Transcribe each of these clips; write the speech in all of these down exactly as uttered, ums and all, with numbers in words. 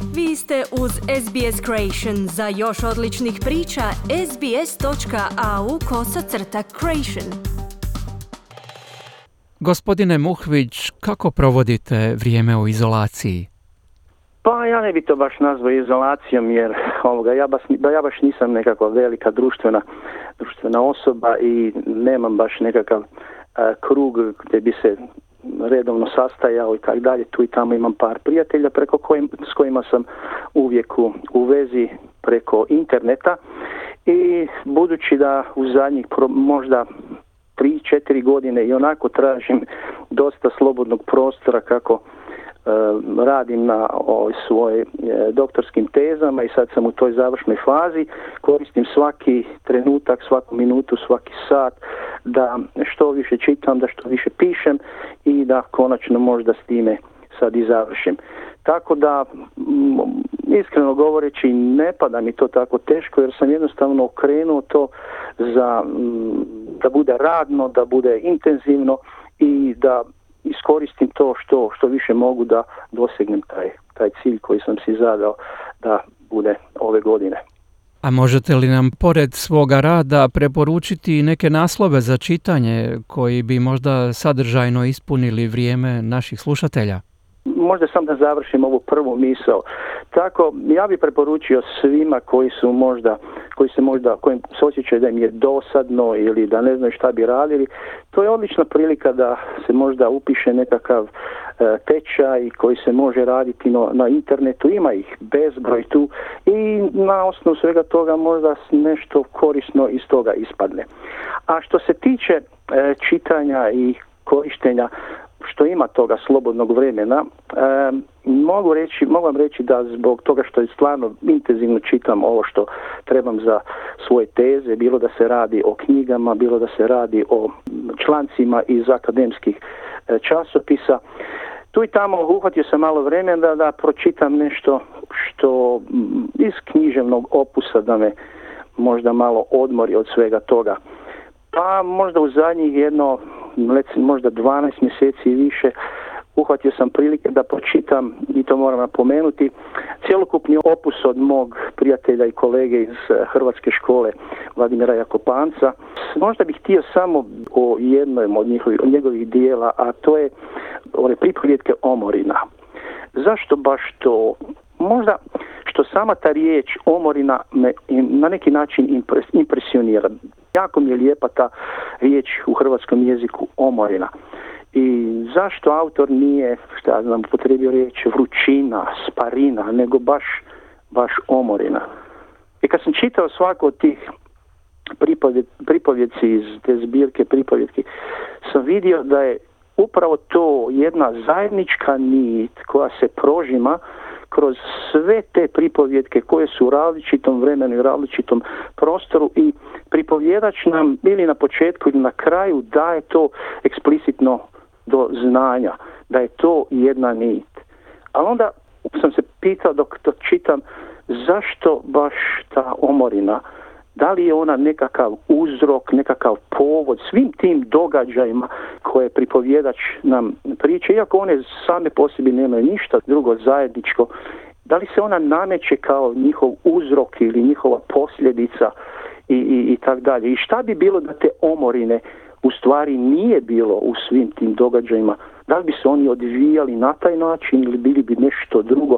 Vi ste uz S B S Creation. Za još odličnih priča, sbs.au kosacrta creation. Gospodine Muhvić, kako provodite vrijeme u izolaciji? Pa ja ne bi to baš nazvao izolacijom, jer ovoga, ja, baš, ja baš nisam nekakva velika društvena, društvena osoba i nemam baš nekakav a, krug gdje bi se redovno sastajao i tako dalje. Tu i tamo imam par prijatelja preko kojim, s kojima sam uvijek u, u vezi preko interneta i budući da u zadnjih pro, možda tri četiri godine i onako tražim dosta slobodnog prostora kako e, radim na o, svojim e, doktorskim tezama i sad sam u toj završnoj fazi, koristim svaki trenutak, svaku minutu, svaki sat da što više čitam, da što više pišem i da konačno možda s time sad i završim. Tako da, m, iskreno govoreći, ne pada mi to tako teško jer sam jednostavno okrenuo to za, m, da bude radno, da bude intenzivno i da iskoristim to što, što više mogu da dosegnem taj, taj cilj koji sam si zadao da bude ove godine. A možete li nam pored svoga rada preporučiti neke naslove za čitanje koji bi možda sadržajno ispunili vrijeme naših slušatelja? Možda sam da završim ovu prvu misao. Tako, ja bih preporučio svima koji su možda, koji se možda, kojim se osjećaju da im je dosadno ili da ne znaju šta bi radili, to je odlična prilika da se možda upiše nekakav e, tečaj koji se može raditi no, na internetu, ima ih bezbroj tu i na osnovu svega toga možda nešto korisno iz toga ispadne. A što se tiče e, čitanja i korištenja što ima toga slobodnog vremena, e, mogu reći, mogu vam reći da zbog toga što je stvarno intenzivno čitam ovo što trebam za svoje teze, bilo da se radi o knjigama, bilo da se radi o člancima iz akademskih e, časopisa, tu i tamo uhvatio sam malo vremena da, da pročitam nešto što iz književnog opusa da me možda malo odmori od svega toga. Pa možda u zadnjih jedno, recimo možda dvanaest mjeseci i više, uhvatio sam prilike da pročitam, i to moram napomenuti, cjelokupni opus od mog prijatelja i kolege iz Hrvatske škole Vladimira Jakopanca. Možda bih htio samo o jednom od njihovih, od njegovih dijela, a to je one pripovjetke Omorina. Zašto baš to? Možda što sama ta riječ Omorina me na neki način impres, impresionira. Jako mi je lijepa ta riječ u hrvatskom jeziku Omorina. I zašto autor nije, šta ja znam, upotrijebio riječ vrućina, sparina, nego baš, baš Omorina. I kad sam čitao svaku od tih pripovjed, pripovjedci iz te zbirke pripovjetki, sam vidio da je upravo to jedna zajednička nit koja se prožima kroz sve te pripovjetke koje su u različitom vremenu i različitom prostoru i pripovjedač nam ili na početku ili na kraju daje to eksplicitno do znanja, da je to jedna nit. Ali onda sam se pitao dok to čitam, zašto baš ta Omorina? Da li je ona nekakav uzrok, nekakav povod svim tim događajima koje pripovjedač nam priča, iako one same po sebi nemaju ništa drugo zajedničko, da li se ona nameće kao njihov uzrok ili njihova posljedica i, i, i tak dalje. I šta bi bilo da te Omorine u stvari nije bilo u svim tim događajima? Da li bi se oni odvijali na taj način ili bili bi nešto drugo?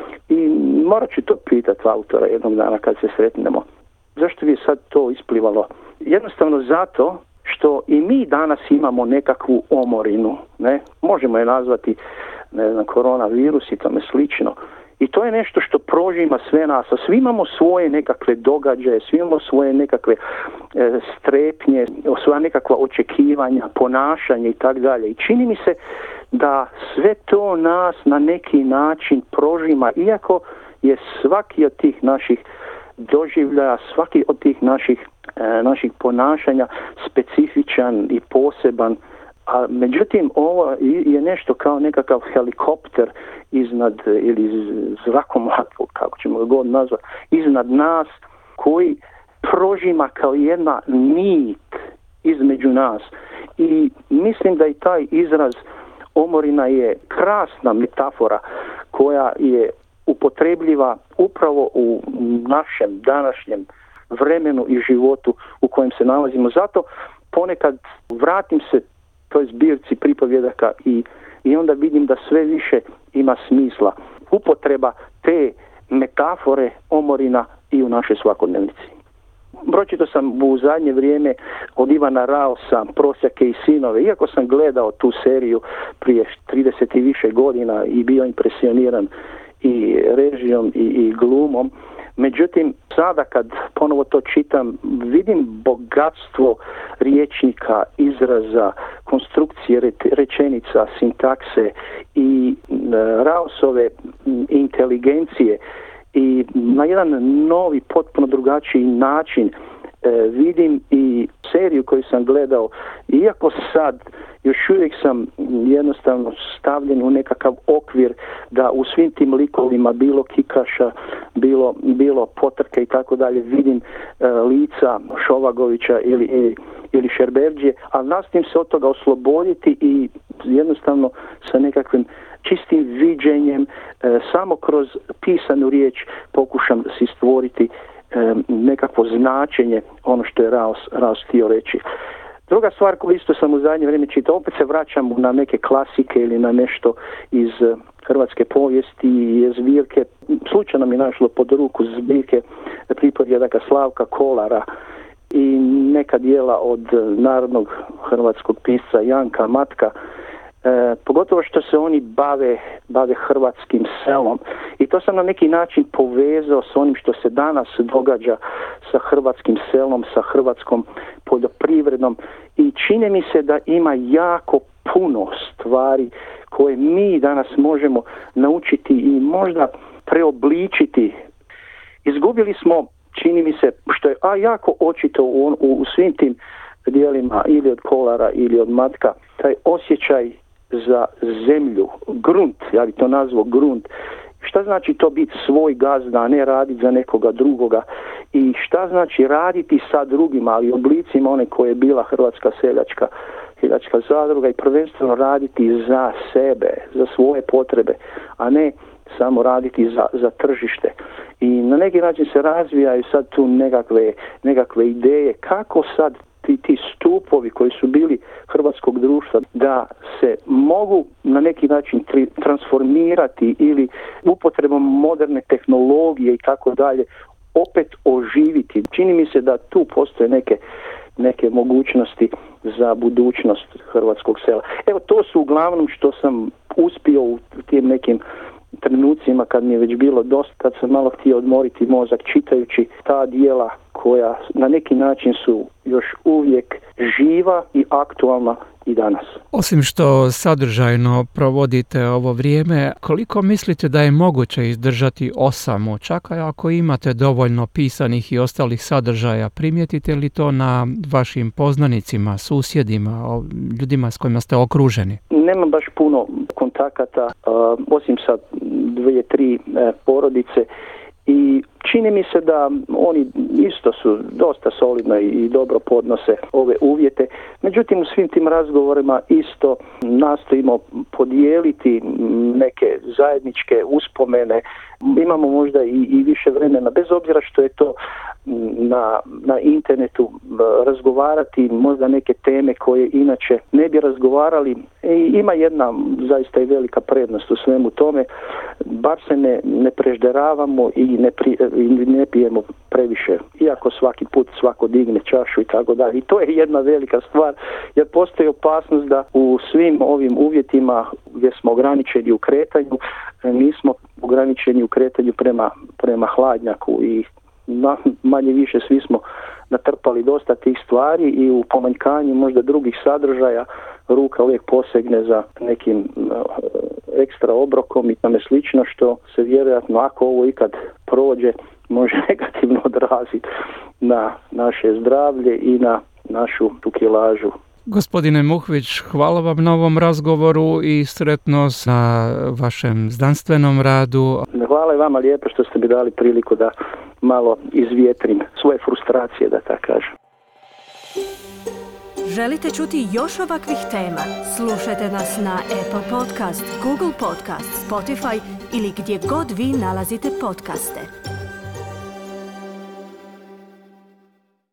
I morat ću to pitati autora jednog dana kad se sretnemo. Zašto bi sad to isplivalo? Jednostavno zato što i mi danas imamo nekakvu omorinu, ne? Možemo je nazvati, ne znam, koronavirus i tome slično. I to je nešto što prožima sve nas, a svi imamo svoje nekakve događaje, svi imamo svoje nekakve e, strepnje, svoja nekakva očekivanja, ponašanje i tak dalje. I čini mi se da sve to nas na neki način prožima, iako je svaki od tih naših doživljaja, svaki od tih naših, e, naših ponašanja specifičan i poseban. A međutim, ovo je nešto kao nekakav helikopter iznad, ili zrakomlat, kako ćemo ga god nazvati, iznad nas, koji prožima kao jedna nit između nas. I mislim da i taj izraz Omorina je krasna metafora koja je upotrebljiva upravo u našem današnjem vremenu i životu u kojem se nalazimo. Zato ponekad vratim se toj zbirci pripovjedaka i, i onda vidim da sve više ima smisla upotreba te metafore omorina i u našoj svakodnevnici. Pročitao sam u zadnje vrijeme od Ivana Raosa Prosjake i sinove. Iako sam gledao tu seriju prije trideset i više godina i bio impresioniran i režijom i, i glumom, međutim sada kad ponovo to čitam vidim bogatstvo riječnika, izraza, konstrukcije rečenica, sintakse i Raosove inteligencije i na jedan novi, potpuno drugačiji način e, vidim i seriju koju sam gledao, iako sad još uvijek sam jednostavno stavljen u nekakav okvir da u svim tim likovima, bilo Kikaša, bilo, bilo Potrke i tako dalje, vidim e, lica Šovagovića ili, ili, ili Šerberdžije, ali nastojim se od toga osloboditi i jednostavno sa nekakvim čistim viđenjem, e, samo kroz pisanu riječ pokušam si stvoriti e, nekakvo značenje ono što je Raos, Raos htio reći. Druga stvar koju isto sam u zadnje vrijeme čitao, opet se vraćam na neke klasike ili na nešto iz hrvatske povijesti i zbirke. Slučajno mi našlo pod ruku zbirke pripovjedaka Slavka Kolara i neka dijela od narodnog hrvatskog pisca Janka Matka. E, pogotovo što se oni bave, bave hrvatskim selom i to sam na neki način povezao s onim što se danas događa sa hrvatskim selom, sa hrvatskom poljoprivredom i čini mi se da ima jako puno stvari koje mi danas možemo naučiti i možda preobličiti. Izgubili smo, čini mi se, što je a jako očito u, u, u svim tim dijelima ili od Kolara ili od Matka, taj osjećaj za zemlju, grunt, ja bih to nazvao grunt. Šta znači to biti svoj gazda, a ne raditi za nekoga drugoga? I šta znači raditi sa drugima, ali oblicima one koje je bila Hrvatska seljačka, seljačka zadruga i prvenstveno raditi za sebe, za svoje potrebe, a ne samo raditi za, za tržište. I na neki način se razvijaju sad tu nekakve, nekakve ideje kako sad ti, ti stupovi koji su bili hrvatskog društva da se mogu na neki način tri, transformirati ili upotrebom moderne tehnologije i tako dalje opet oživiti. Čini mi se da tu postoje neke, neke mogućnosti za budućnost hrvatskog sela. Evo, to su uglavnom što sam uspio u tim nekim trenucima kad mi je već bilo dosta, kad sam malo htio odmoriti mozak čitajući ta dijela koja na neki način su još uvijek živa i aktualna i danas. Osim što sadržajno provodite ovo vrijeme, koliko mislite da je moguće izdržati osamu, čak ako imate dovoljno pisanih i ostalih sadržaja? Primijetite li to na vašim poznanicima, susjedima, ljudima s kojima ste okruženi? Nemam baš puno kontakata, uh, osim sa dvije, tri uh, porodice i čini mi se da oni isto su dosta solidno i dobro podnose ove uvjete. Međutim, u svim tim razgovorima isto nastojimo podijeliti neke zajedničke uspomene. Imamo možda i, i više vremena, bez obzira što je to na, na internetu, razgovarati možda neke teme koje inače ne bi razgovarali. I ima jedna zaista i velika prednost u svemu tome, bar se ne, ne prežderavamo i ne, pri, i ne pijemo previše, iako svaki put svako digne čašu i tako dalje. I to je jedna velika stvar, jer postoji opasnost da u svim ovim uvjetima gdje smo ograničeni u kretanju, nismo ograničeni u kretanju prema, prema hladnjaku i na, manje više svi smo natrpali dosta tih stvari i u pomanjkanju možda drugih sadržaja ruka uvijek posegne za nekim uh, ekstra obrokom i tome slično, što se vjerojatno, ako ovo ikad prođe, može negativno odraziti na naše zdravlje i na našu tu kilažu. Gospodine Muhvić, hvala vam na ovom razgovoru i sretnost na vašem znanstvenom radu. Hvala i vama lijepo što ste mi dali priliku da malo izvjetrim svoje frustracije, da tako kažem. Želite čuti još ovakvih tema? Slušajte nas na Apple Podcast, Google Podcast, Spotify ili gdje god vi nalazite podcaste.